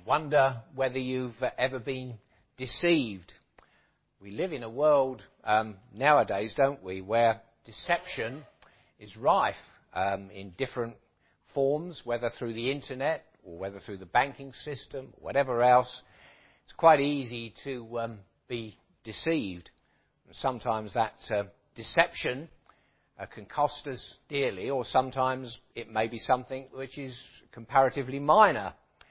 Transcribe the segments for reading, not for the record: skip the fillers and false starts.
Wonder whether you've ever been deceived. We live in a world nowadays, don't we, where deception is rife in different forms, whether through the internet or whether through the banking system, or whatever else. It's quite easy to be deceived. And sometimes that deception can cost us dearly, or sometimes it may be something which is comparatively minor.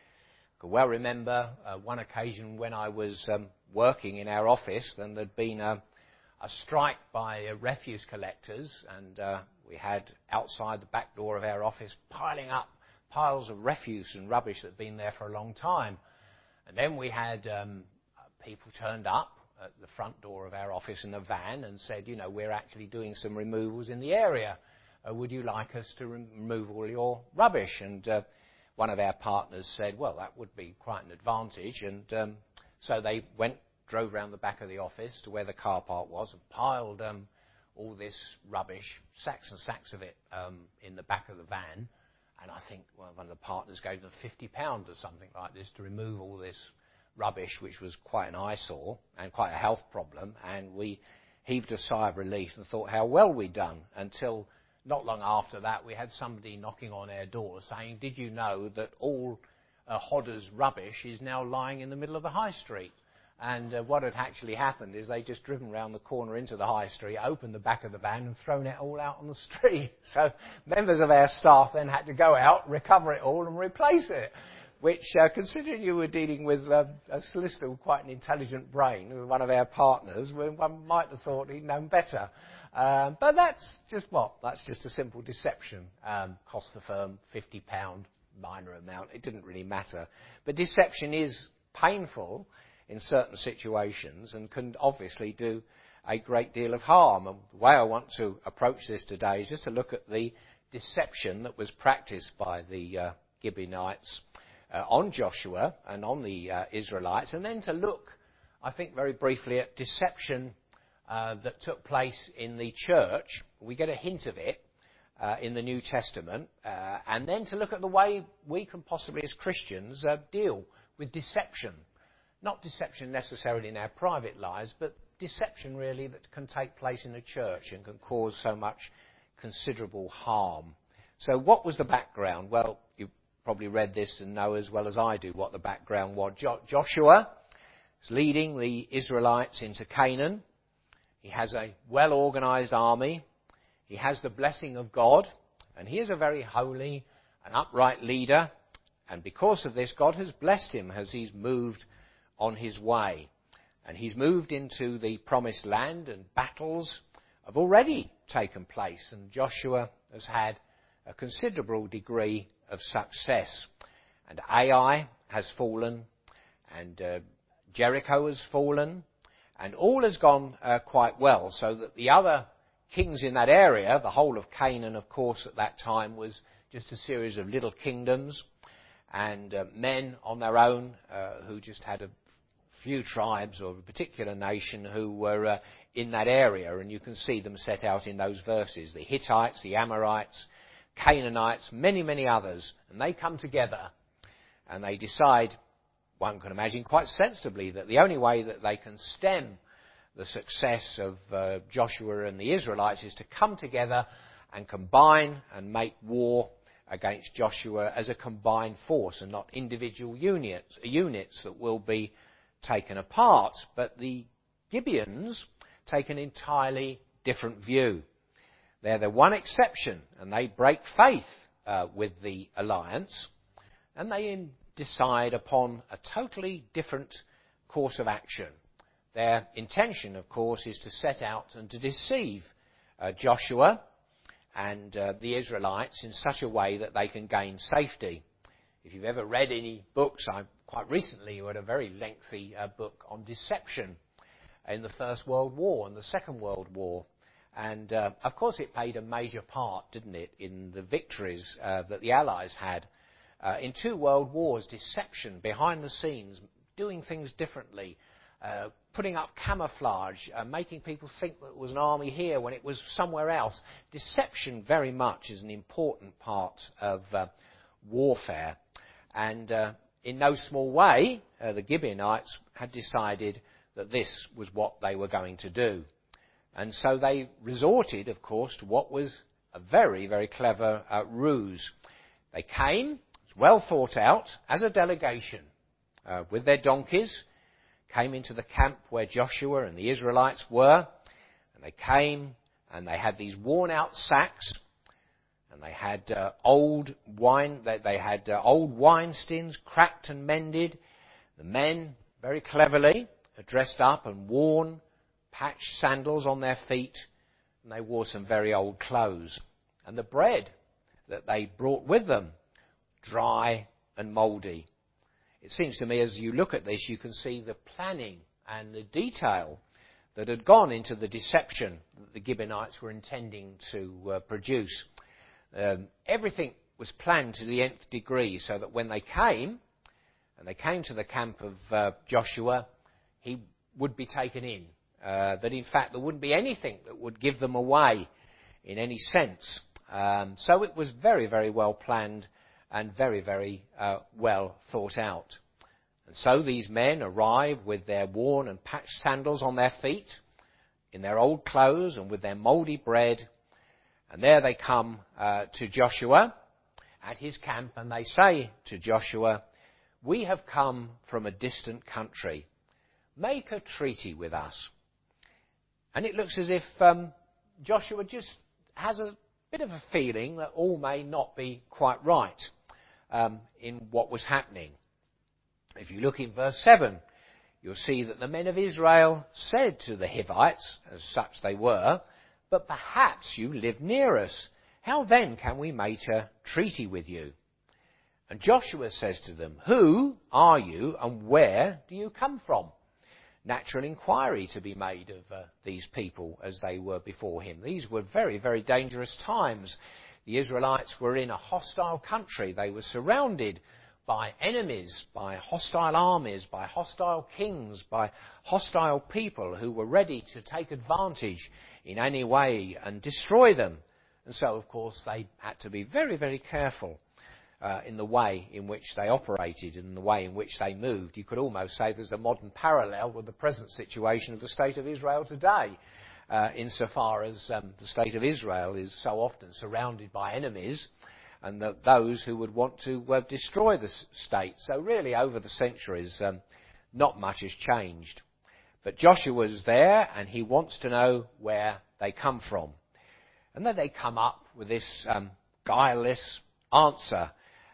I can well remember one occasion when I was working in our office, and there'd been a strike by refuse collectors, and we had outside the back door of our office piling up piles of refuse and rubbish that had been there for a long time. And then we had people turned up at the front door of our office in a van and said, you know, we're actually doing some removals in the area. Would you like us to remove all your rubbish? And one of our partners said, well, that would be quite an advantage. And so they drove round the back of the office to where the car park was and piled all this rubbish, sacks and sacks of it, in the back of the van. And I think one of the partners gave them £50 or something like this to remove all this rubbish, which was quite an eyesore and quite a health problem. And we heaved a sigh of relief and thought how well we'd done, until not long after that we had somebody knocking on our door saying, did you know that all Hodder's rubbish is now lying in the middle of the high street? And what had actually happened is they'd just driven round the corner into the high street, opened the back of the van and thrown it all out on the street. So members of our staff then had to go out, recover it all and replace it, which, considering you were dealing with a solicitor with quite an intelligent brain, with one of our partners, one might have thought he'd known better. But that's just a simple deception. Cost the firm £50, minor amount. It didn't really matter. But deception is painful in certain situations and can obviously do a great deal of harm. And the way I want to approach this today is just to look at the deception that was practiced by the Gibeonites on Joshua and on the Israelites, and then to look, I think, very briefly at deception that took place in the church. We get a hint of it in the New Testament, and then to look at the way we can possibly as Christians deal with deception. Not deception necessarily in our private lives, but deception really that can take place in the church and can cause so much considerable harm. So what was the background? Well, you've probably read this and know as well as I do what the background was. Joshua is leading the Israelites into Canaan. He has a well-organised army. He has the blessing of God, and he is a very holy and upright leader. And because of this, God has blessed him as he's moved on his way. And he's moved into the promised land, and battles have already taken place, and Joshua has had a considerable degree of success. And Ai has fallen, and Jericho has fallen, and all has gone quite well, so that the other kings in that area, the whole of Canaan, of course, at that time was just a series of little kingdoms, and men on their own who just had a few tribes or a particular nation who were in that area, and you can see them set out in those verses. The Hittites, the Amorites, Canaanites, many, many others, and they come together and they decide, one can imagine quite sensibly, that the only way that they can stem the success of Joshua and the Israelites is to come together and combine and make war against Joshua as a combined force, and not individual units that will be taken apart. But the Gibeons take an entirely different view. They're the one exception, and they break faith with the alliance, and they decide upon a totally different course of action. Their intention, of course, is to set out and to deceive Joshua and the Israelites in such a way that they can gain safety. If you've ever read any books, I quite recently read a very lengthy book on deception in the First World War and the Second World War. And, of course, it played a major part, didn't it, in the victories that the Allies had. In two world wars, deception behind the scenes, doing things differently, putting up camouflage, making people think that it was an army here when it was somewhere else. Deception very much is an important part of warfare. And in no small way, the Gibeonites had decided that this was what they were going to do. And so they resorted, of course, to what was a very, very clever ruse. They came, well thought out, as a delegation, with their donkeys, came into the camp where Joshua and the Israelites were, and they came and they had these worn-out sacks, and they had old wine. They had old wineskins, cracked and mended. The men, very cleverly, had dressed up and worn patched sandals on their feet, and they wore some very old clothes. And the bread that they brought with them, dry and mouldy. It seems to me, as you look at this, you can see the planning and the detail that had gone into the deception that the Gibeonites were intending to produce. Everything was planned to the nth degree, so that when they came, and they came to the camp of Joshua, he would be taken in. That in fact there wouldn't be anything that would give them away in any sense. So it was very, very well planned and very, very well thought out. And so these men arrive with their worn and patched sandals on their feet, in their old clothes and with their mouldy bread. And there they come to Joshua at his camp, and they say to Joshua, "We have come from a distant country. Make a treaty with us." And it looks as if Joshua just has a bit of a feeling that all may not be quite right in what was happening. If you look in verse 7, you'll see that the men of Israel said to the Hivites, as such they were, "But perhaps you live near us. How then can we make a treaty with you?" And Joshua says to them, "Who are you and where do you come from?" Natural inquiry to be made of these people as they were before him. These were very, very dangerous times. The Israelites were in a hostile country. They were surrounded by enemies, by hostile armies, by hostile kings, by hostile people who were ready to take advantage in any way and destroy them. And so, of course, they had to be very, very careful in the way in which they operated and the way in which they moved. You could almost say there's a modern parallel with the present situation of the state of Israel today, insofar as the state of Israel is so often surrounded by enemies and those who would want to destroy the state. So really, over the centuries, not much has changed. But Joshua's there, and he wants to know where they come from. And then they come up with this guileless answer.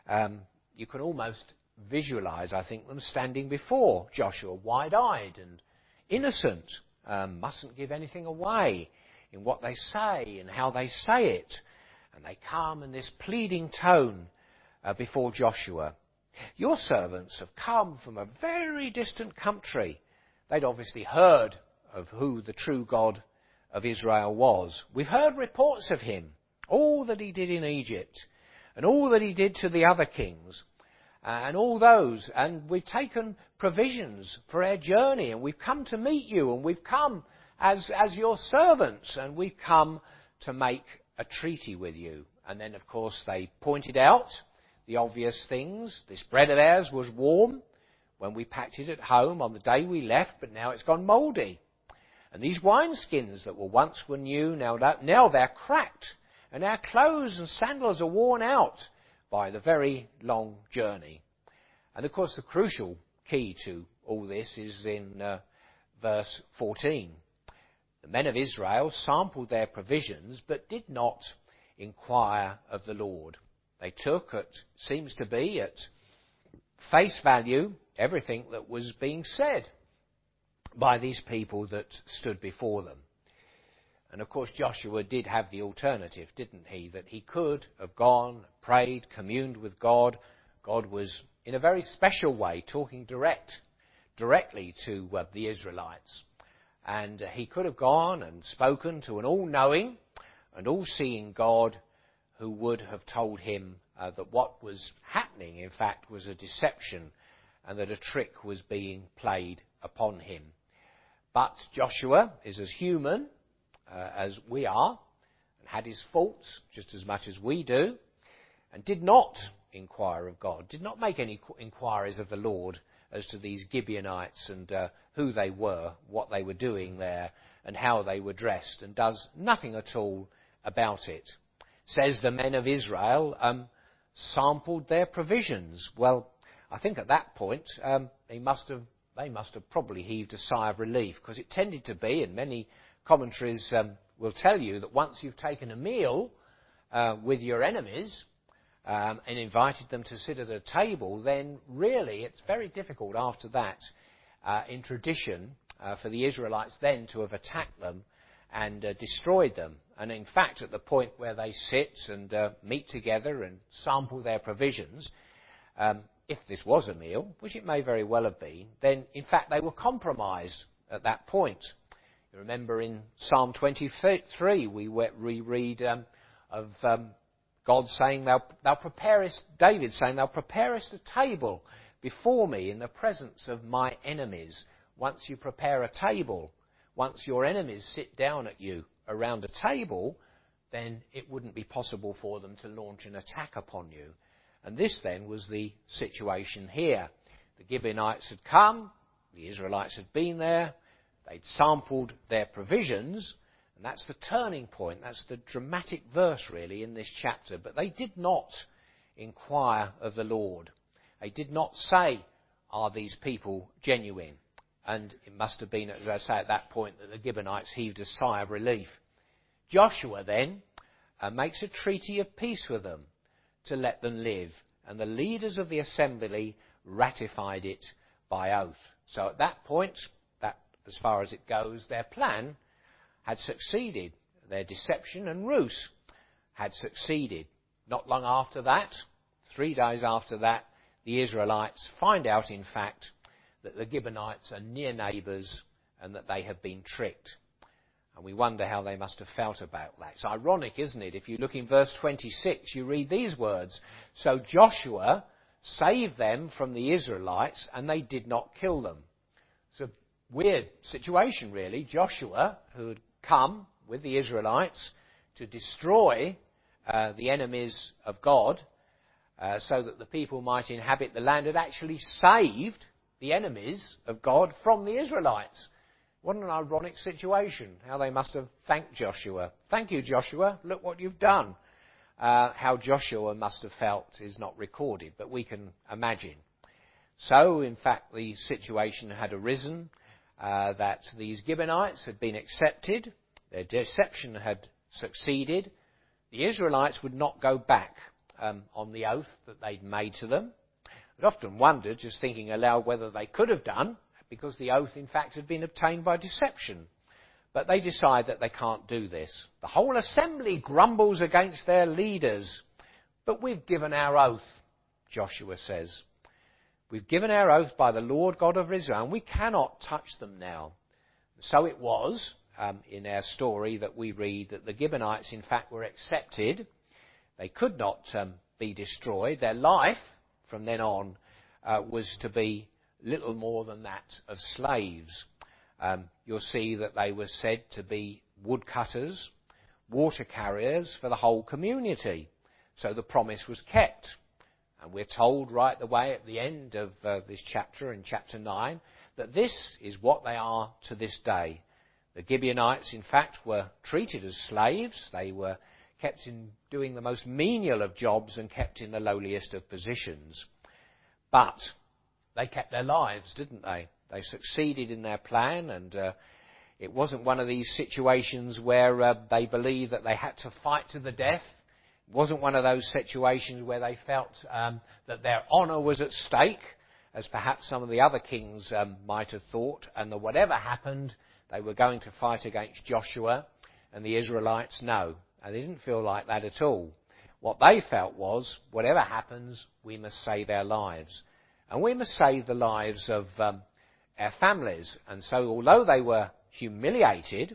You can almost visualize, I think, them standing before Joshua, wide-eyed and innocent. Mustn't give anything away in what they say and how they say it. And they come in this pleading tone before Joshua. "Your servants have come from a very distant country." They'd obviously heard of who the true God of Israel was. "We've heard reports of him, all that he did in Egypt, and all that he did to the other kings, and all those. And we've taken provisions for our journey, and we've come to meet you, and we've come as your servants, and we've come to make a treaty with you." And then, of course, they pointed out the obvious things. This bread of ours was warm when we packed it at home on the day we left, but now it's gone mouldy. And these wineskins that were new, now they're cracked. And our clothes and sandals are worn out by the very long journey. And of course the crucial key to all this is in verse 14. The men of Israel sampled their provisions, but did not inquire of the Lord. They took, it seems to be, at face value, everything that was being said by these people that stood before them. And of course Joshua did have the alternative, didn't he? That he could have gone, prayed, communed with God. God was in a very special way talking directly to the Israelites. And he could have gone and spoken to an all-knowing and all-seeing God who would have told him that what was happening, in fact, was a deception and that a trick was being played upon him. But Joshua is as human as we are, and had his faults just as much as we do, and did not inquire of God, did not make any inquiries of the Lord as to these Gibeonites and who they were, what they were doing there, and how they were dressed, and does nothing at all about it. Says the men of Israel sampled their provisions. Well, I think at that point they must have probably heaved a sigh of relief, because it tended to be, and many commentaries will tell you, that once you've taken a meal with your enemies and invited them to sit at a table, then really it's very difficult after that in tradition for the Israelites then to have attacked them and destroyed them. And in fact, at the point where they sit and meet together and sample their provisions, if this was a meal, which it may very well have been, then in fact they were compromised at that point. You remember in Psalm 23 we read of God saying, "Thou preparest," David saying, "Thou preparest a table before me in the presence of my enemies." Once you prepare a table, once your enemies sit down at you around a table, then it wouldn't be possible for them to launch an attack upon you. And this then was the situation here. The Gibeonites had come, the Israelites had been there, they'd sampled their provisions, and that's the turning point, that's the dramatic verse really in this chapter. But they did not inquire of the Lord. They did not say, "Are these people genuine?" And it must have been, as I say, at that point that the Gibeonites heaved a sigh of relief. Joshua then makes a treaty of peace with them to let them live, and the leaders of the assembly ratified it by oath. So at that point, that, as far as it goes, their plan had succeeded. Their deception and ruse had succeeded. Not long after that, 3 days after that, the Israelites find out, in fact, that the Gibeonites are near neighbours and that they have been tricked. And we wonder how they must have felt about that. It's ironic, isn't it? If you look in verse 26, you read these words, "So Joshua saved them from the Israelites, and they did not kill them." It's a weird situation, really. Joshua, who had come with the Israelites to destroy the enemies of God, so that the people might inhabit the land, had actually saved the enemies of God from the Israelites. What an ironic situation. How they must have thanked Joshua. "Thank you, Joshua. Look what you've done." How Joshua must have felt is not recorded, but we can imagine. So, in fact, the situation had arisen that these Gibeonites had been accepted. Their deception had succeeded. The Israelites would not go back on the oath that they'd made to them. I'd often wondered, just thinking aloud, whether they could have done, because the oath, in fact, had been obtained by deception. But they decide that they can't do this. The whole assembly grumbles against their leaders. "But we've given our oath," Joshua says. "We've given our oath by the Lord God of Israel, and we cannot touch them now." So it was, in our story that we read, that the Gibeonites, in fact, were accepted. They could not be destroyed. Their life from then on was to be little more than that of slaves. You'll see that they were said to be woodcutters, water carriers for the whole community. So the promise was kept. And we're told right away at the end of this chapter, in chapter 9, that this is what they are to this day. The Gibeonites, in fact, were treated as slaves. They were kept in doing the most menial of jobs and kept in the lowliest of positions. But they kept their lives, didn't they? They succeeded in their plan, and it wasn't one of these situations where they believed that they had to fight to the death. It wasn't one of those situations where they felt that their honour was at stake, as perhaps some of the other kings might have thought, and that whatever happened, they were going to fight against Joshua and the Israelites. No. And they didn't feel like that at all. What they felt was, whatever happens, we must save our lives. And we must save the lives of our families. And so, although they were humiliated,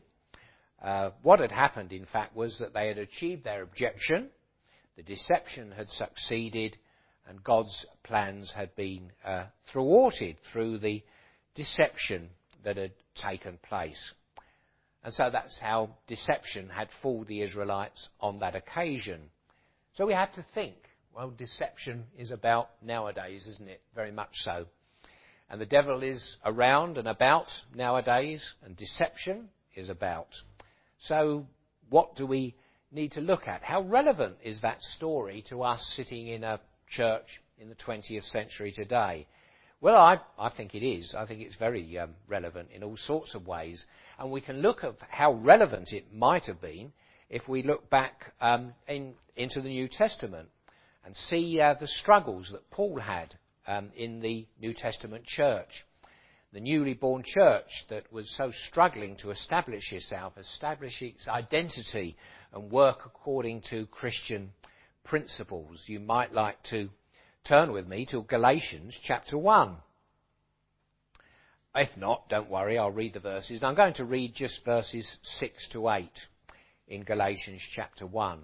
what had happened, in fact, was that they had achieved their objection, the deception had succeeded, and God's plans had been thwarted through the deception that had taken place. And so that's how deception had fooled the Israelites on that occasion. So we have to think, Well, deception is about nowadays, isn't it? Very much so. And the devil is around and about nowadays, and deception is about. So what do we need to look at? How relevant is that story to us sitting in a church in the 20th century today? Well, I think it is. I think it's very relevant in all sorts of ways. And we can look at how relevant it might have been if we look back into the New Testament and see the struggles that Paul had in the New Testament church. The newly born church that was so struggling to establish itself, establish its identity and work according to Christian principles. You might like to turn with me to Galatians chapter 1. If not, don't worry, I'll read the verses. I'm going to read just verses 6 to 8 in Galatians chapter 1.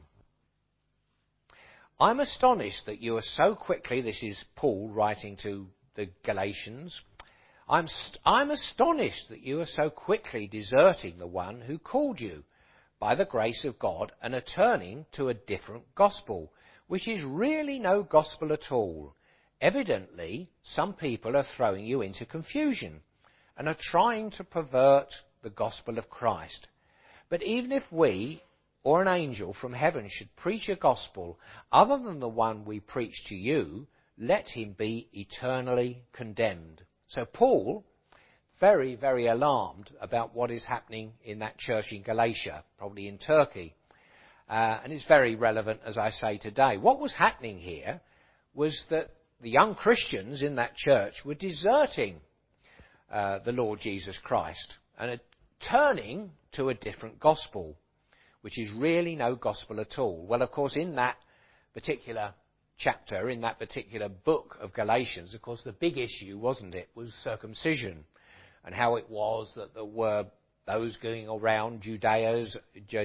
I'm astonished that you are so quickly, this is Paul writing to the Galatians, I'm astonished that you are so quickly deserting the one who called you by the grace of God and are turning to a different gospel, which is really no gospel at all. Evidently, some people are throwing you into confusion and are trying to pervert the gospel of Christ. But even if we or an angel from heaven should preach a gospel other than the one we preach to you, let him be eternally condemned. So Paul, very, very alarmed about what is happening in that church in Galatia, probably in Turkey. And it's very relevant, as I say, today. What was happening here was that the young Christians in that church were deserting the Lord Jesus Christ and are turning to a different gospel, which is really no gospel at all. Well, of course, in that particular chapter, in that particular book of Galatians, of course, the big issue, wasn't it, was circumcision and how it was that there were those going around, Judaizers,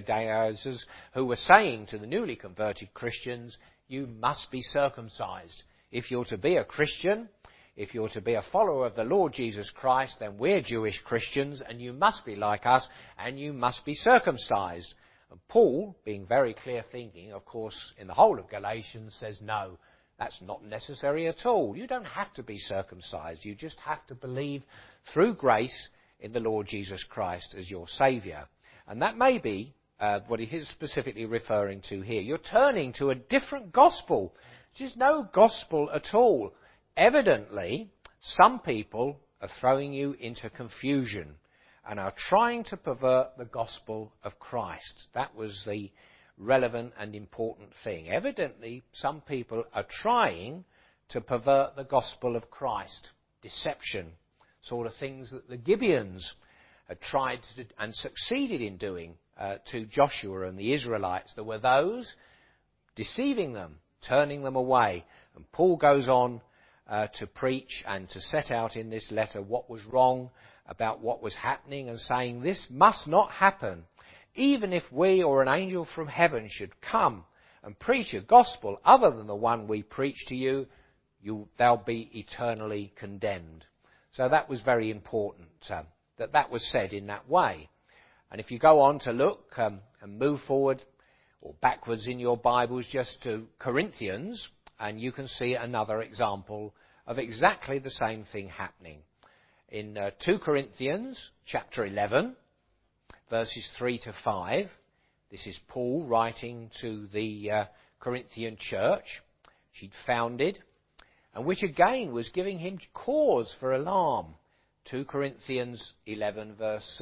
who were saying to the newly converted Christians, you must be circumcised. If you're to be a Christian, if you're to be a follower of the Lord Jesus Christ, then we're Jewish Christians and you must be like us and you must be circumcised. And Paul, being very clear thinking, of course, in the whole of Galatians, says no, that's not necessary at all. You don't have to be circumcised. You just have to believe through grace in the Lord Jesus Christ as your Saviour. And that may be what he is specifically referring to here. You're turning to a different gospel, which is no gospel at all. Evidently, some people are throwing you into confusion and are trying to pervert the gospel of Christ. That was the relevant and important thing. Evidently, some people are trying to pervert the gospel of Christ. Deception, sort of things that the Gibeons had tried to and succeeded in doing to Joshua and the Israelites. There were those deceiving them, turning them away. And Paul goes on to preach and to set out in this letter what was wrong about what was happening and saying this must not happen. Even if we or an angel from heaven should come and preach a gospel other than the one we preach to you, they'll be eternally condemned. So that was very important, that was said in that way. And if you go on to look and move forward or backwards in your Bibles just to Corinthians, and you can see another example of exactly the same thing happening. In 2 Corinthians chapter 11, verses 3 to 5, this is Paul writing to the Corinthian church she'd founded, and which again was giving him cause for alarm. 2 Corinthians 11, verse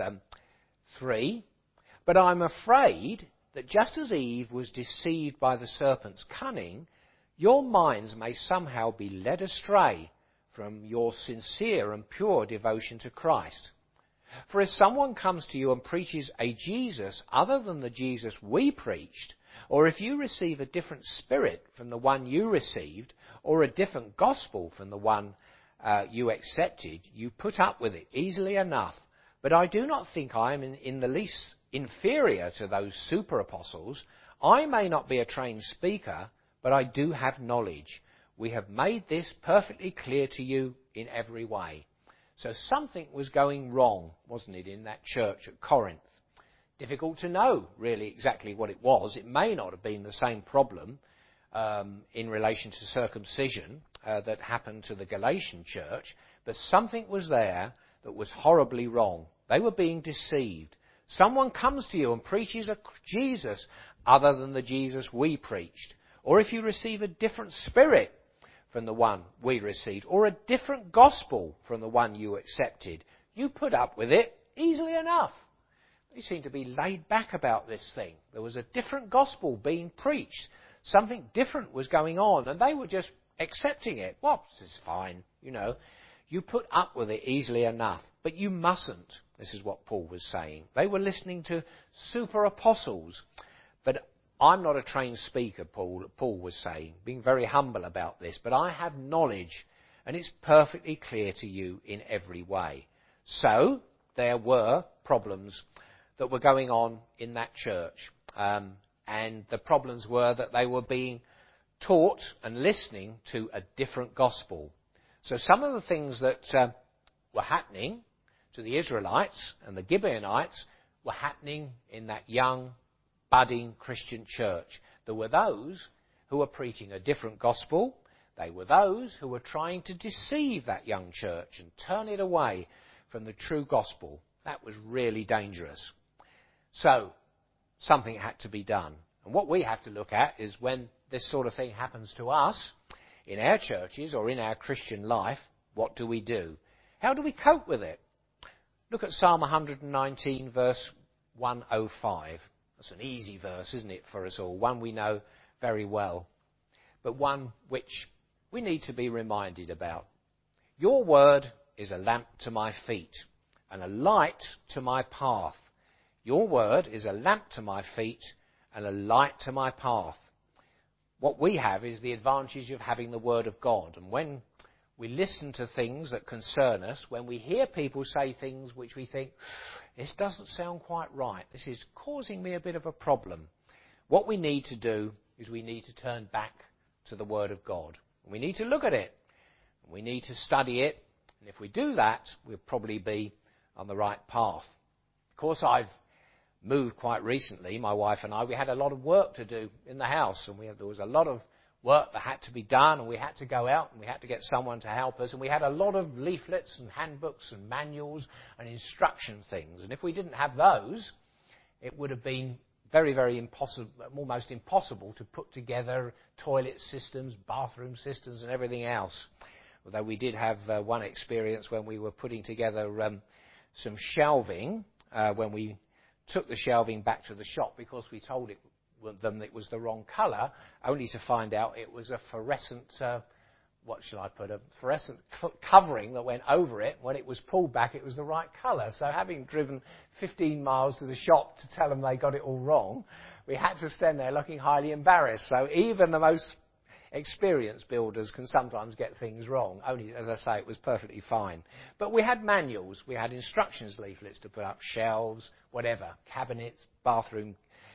3, but I'm afraid that just as Eve was deceived by the serpent's cunning, your minds may somehow be led astray from your sincere and pure devotion to Christ. For if someone comes to you and preaches a Jesus other than the Jesus we preached, or if you receive a different spirit from the one you received, or a different gospel from the one you accepted, you put up with it easily enough. But I do not think I am in the least inferior to those super apostles. I may not be a trained speaker, but I do have knowledge. We have made this perfectly clear to you in every way. So something was going wrong, wasn't it, in that church at Corinth? Difficult to know, really, exactly what it was. It may not have been the same problem in relation to circumcision that happened to the Galatian church, but something was there that was horribly wrong. They were being deceived. Someone comes to you and preaches a Jesus other than the Jesus we preached. Or if you receive a different spirit from the one we received, or a different gospel from the one you accepted, you put up with it easily enough. They seemed to be laid back about this thing. There was a different gospel being preached. Something different was going on, and they were just accepting it. Well, this is fine, you know. You put up with it easily enough, but you mustn't. This is what Paul was saying. They were listening to super apostles, but I'm not a trained speaker, Paul was saying, being very humble about this, but I have knowledge, and it's perfectly clear to you in every way. So, there were problems that were going on in that church, and the problems were that they were being taught and listening to a different gospel. So some of the things that were happening to the Israelites and the Gibeonites were happening in that young, budding Christian church. There were those who were preaching a different gospel. They were those who were trying to deceive that young church and turn it away from the true gospel. That was really dangerous. So, something had to be done. And what we have to look at is when this sort of thing happens to us, in our churches or in our Christian life, what do we do? How do we cope with it? Look at Psalm 119, verse 105. That's an easy verse, isn't it, for us all? One we know very well, but one which we need to be reminded about. Your word is a lamp to my feet and a light to my path. Your word is a lamp to my feet and a light to my path. What we have is the advantage of having the Word of God. And when we listen to things that concern us, when we hear people say things which we think, this doesn't sound quite right, this is causing me a bit of a problem, what we need to do is we need to turn back to the Word of God. We need to look at it. We need to study it. And if we do that, we'll probably be on the right path. Of course, I've moved quite recently, my wife and I. We had a lot of work to do in the house, and there was a lot of work that had to be done, and we had to go out and we had to get someone to help us, and we had a lot of leaflets and handbooks and manuals and instruction things, and if we didn't have those, it would have been very, very impossible, almost impossible to put together toilet systems, bathroom systems and everything else. Although we did have one experience when we were putting together some shelving, when we took the shelving back to the shop because we told them it was the wrong colour, only to find out it was a fluorescent, fluorescent covering that went over it. When it was pulled back, it was the right colour. So having driven 15 miles to the shop to tell them they got it all wrong, we had to stand there looking highly embarrassed. So even the most experienced builders can sometimes get things wrong. Only, as I say, it was perfectly fine. But we had manuals, we had instructions leaflets to put up shelves, whatever, cabinets, bathroom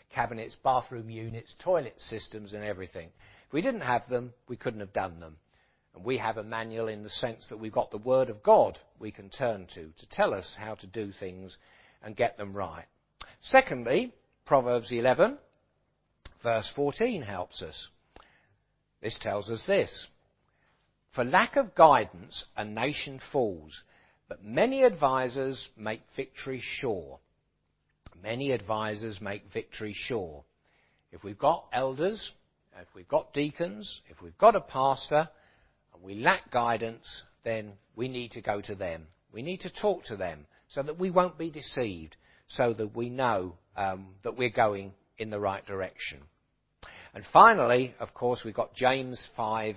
units, toilet systems and everything. If we didn't have them, we couldn't have done them. And we have a manual in the sense that we've got the Word of God we can turn to tell us how to do things and get them right. Secondly, Proverbs 11, verse 14 helps us. This tells us this: for lack of guidance, a nation falls, but many advisers make victory sure. Many advisers make victory sure. If we've got elders, if we've got deacons, if we've got a pastor, and we lack guidance, then we need to go to them. We need to talk to them so that we won't be deceived, so that we know that we're going in the right direction. And finally, of course, we've got James 1,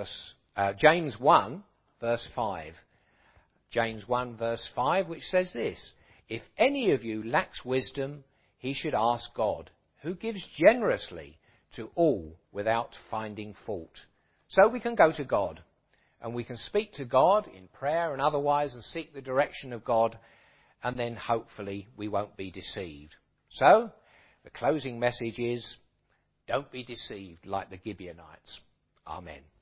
verse 5. James 1, verse 5, which says this: if any of you lacks wisdom, he should ask God, who gives generously to all without finding fault. So we can go to God, and we can speak to God in prayer and otherwise and seek the direction of God, and then hopefully we won't be deceived. So, the closing message is, don't be deceived like the Gibeonites. Amen.